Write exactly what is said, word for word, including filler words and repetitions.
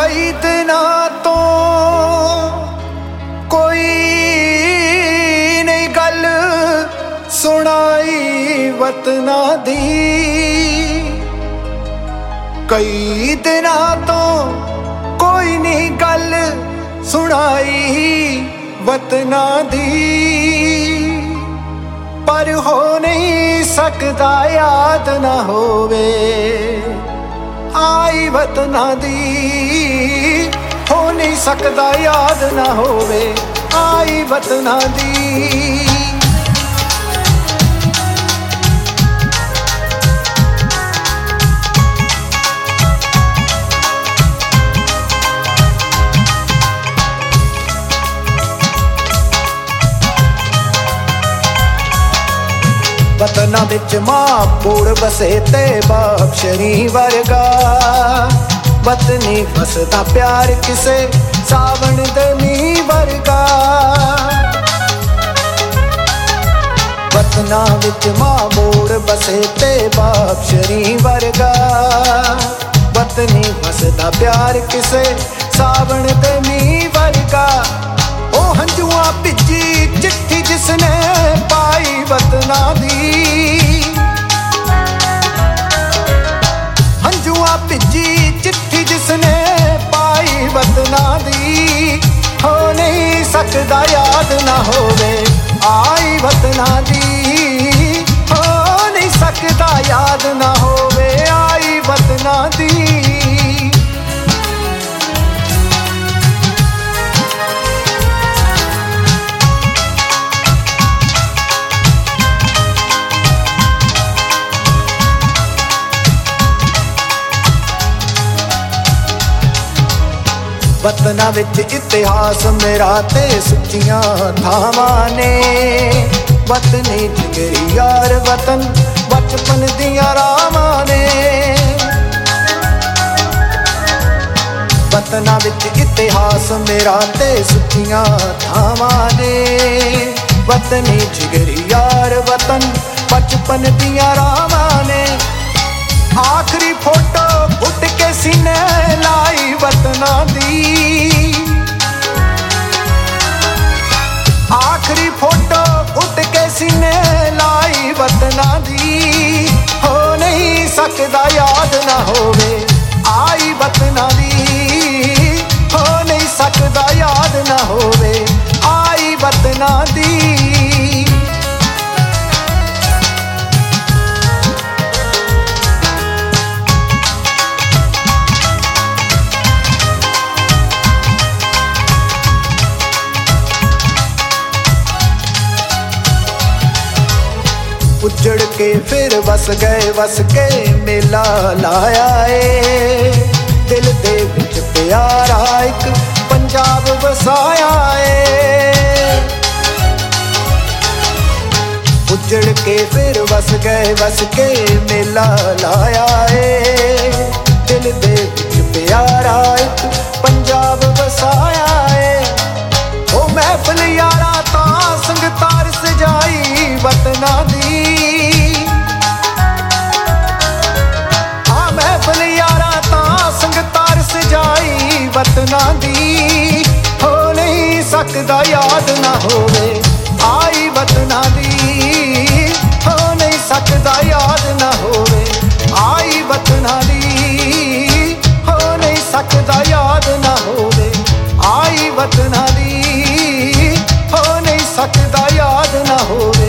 ਕਈ ਦਿਨਾਂ ਤੋਂ ਕੋਈ ਨਹੀਂ ਗੱਲ ਸੁਣਾਈ ਵਤਨਾਂ ਦੀ। ਕਈ ਦਿਨਾਂ ਤੋਂ ਕੋਈ ਨਹੀਂ ਗੱਲ ਸੁਣਾਈ ਵਤਨਾਂ ਦੀ। ਪਰ ਹੋ ਨਹੀਂ ਸਕਦਾ ਯਾਦ ਨਾ ਹੋਵੇ ਆਈ ਵਤਨਾਂ ਦੀ। ਹੋ ਨਹੀਂ ਸਕਦਾ ਯਾਦ ਨਾ ਹੋਵੇ ਆਈ ਵਤਨਾਂ ਦੀ। ਵਤਨਾਂ ਵਿੱਚ ਮਾਂ ਬੋੜ ਬਸੇ ਤੇ ਬਾਪ ਸ਼ਰੀ ਵਰਗਾ। ਵਤਨੀ ਵਸਦਾ ਪਿਆਰ ਕਿਸੇ ਸਾਵਣ ਦੇ ਮੀਂਹ ਵਰਗਾ। ਵਤਨਾਂ ਵਿੱਚ ਮਾਂ ਬੋੜ ਬਸੇ ਤੇ ਬਾਪ ਸ਼ਰੀ ਵਰਗਾ। ਵਤਨੀ ਵਸਦਾ ਪਿਆਰ ਕਿਸੇ ਸਾਵਣ ਦੇ ਮੀਂਹ ਵਰਗਾ। ਉਹ ਹੰਝੂਆਂ ਭਿੱਜੀ ਚਿੱਠੀ ਜਿਸਨੇ ਪਾਈ ਵਤਨਾਂ ਦੀ। ਹੰਝੂਆਂ ਭਿੱਜੀ ਚਿੱਠੀ ਜਿਸਨੇ ਪਾਈ ਵਤਨਾਂ ਦੀ। ਹੋ ਨਹੀਂ ਸਕਦਾ ਯਾਦ ਨਾ ਹੋਵੇ ਆਈ ਵਤਨਾਂ ਦੀ। ਹੋ ਨਹੀਂ ਸਕਦਾ ਯਾਦ ਨਾ ਹੋਵੇ ਆਈ ਵਤਨਾਂ ਦੀ। ਵਤਨਾਂ ਵਿੱਚ ਇਤਿਹਾਸ ਮੇਰਾ ਤੇ ਸੁੱਚੀਆਂ ਥਾਵਾਂ ਨੇ। ਵਤਨੀ ਜਿਗਰੀ ਯਾਰ ਵਤਨ ਬਚਪਨ ਦੀਆਂ ਰਾਵਾਂ ਨੇ। ਵਤਨਾਂ ਵਿੱਚ ਇਤਿਹਾਸ ਮੇਰਾ ਤੇ ਸੁੱਚੀਆਂ ਥਾਵਾਂ ਨੇ। ਵਤਨੀ ਜਿਗਰੀ ਯਾਰ ਵਤਨ ਬਚਪਨ ਦੀਆਂ ਰਾਵਾਂ ਨੇ। ਆਖਰੀ ਫੋਟੋ ਉੱਡ ਕੇ ਸੀਨੇ ਲਾਈ ਵਤਨਾਂ ਦੀ। ਆਖਰੀ ਫੋਟੋ ਉੱਡ ਕੇ ਸੀਨੇ ਲਾਈ ਵਤਨਾਂ ਦੀ। ਹੋ ਨਹੀਂ ਸਕਦਾ ਯਾਦ ਨਾ ਹੋਵੇ ਆਈ ਵਤਨਾਂ ਦੀ। ਹੋ ਨਹੀਂ ਸਕਦਾ ਯਾਦ ਨਾ ਹੋਵੇ ਆਈ ਵਤਨਾਂ ਦੀ। ਉੱਜੜ ਕੇ ਫਿਰ ਵਸ ਗਏ ਵਸ ਕੇ ਮੇਲਾ ਲਾਇਆ ਏ। ਦਿਲ ਦੇ ਵਿੱਚ ਪਿਆਰਾ ਇੱਕ ਪੰਜਾਬ ਵਸਾਇਆ ਏ। ਉੱਜੜ ਕੇ ਫਿਰ ਵਸ ਗਏ ਵਸ ਕੇ ਮੇਲਾ ਲਾਇਆ ਏ। ਦਿਲ ਦੇ ਵਿੱਚ ਪਿਆਰਾ ਇੱਕ ਪੰਜਾਬ ਵਸਾਇਆ ਏ। ਉਹ ਮਹਿਫਲ ਯਾਰਾਂ ਤਾਂ ਸੰਗਤਾਰ ਸਜਾਈ ਵਤਨਾਂ ਦੀ। ਆ ਮਹਿਫਲ ਯਾਰਾਂ ਤਾਂ ਸੰਗਤਾਰ ਸਜਾਈ ਵਤਨਾਂ ਦੀ। ਹੋ ਨਹੀਂ ਸਕਦਾ ਯਾਦ ਨਾ ਹੋਵੇ ਆਈ ਵਤਨਾਂ ਦੀ। ਹੋ ਨਹੀਂ ਸਕਦਾ ਯਾਦ ਨਾ ਹੋਵੇ ਆਈ ਵਤਨਾਂ ਦੀ। ਹੋ ਨਹੀਂ ਸਕਦਾ ਯਾਦ ਨਾ ਹੋਵੇ ਆਈ ਵਤਨਾਂ ਦੀ। ਹੋ ਨਹੀਂ ਸਕਦਾ ਯਾਦ ਨਾ ਹੋਵੇ